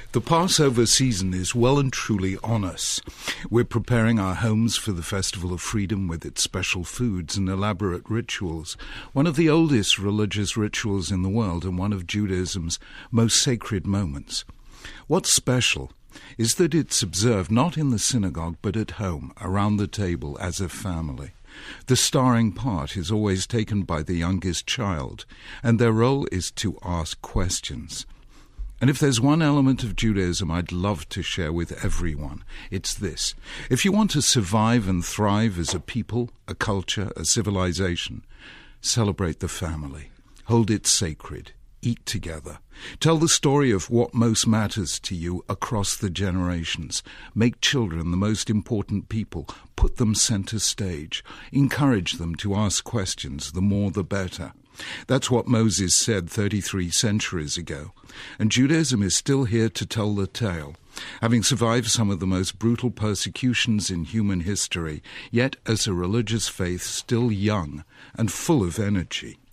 The Passover season is well and truly on us. We're preparing our homes for the Festival of Freedom with its special foods and elaborate rituals, one of the oldest religious rituals in the world and one of Judaism's most sacred moments. What's special is that it's observed not in the synagogue but at home, around the table as a family. The starring part is always taken by the youngest child, and their role is to ask questions. And if there's one element of Judaism I'd love to share with everyone, it's this. If you want to survive and thrive as a people, a culture, a civilization, celebrate the family, hold it sacred, eat together, tell the story of what most matters to you across the generations, make children the most important people, put them center stage, encourage them to ask questions, the more the better. That's what Moses said 33 centuries ago, and Judaism is still here to tell the tale, having survived some of the most brutal persecutions in human history, yet as a religious faith still young and full of energy.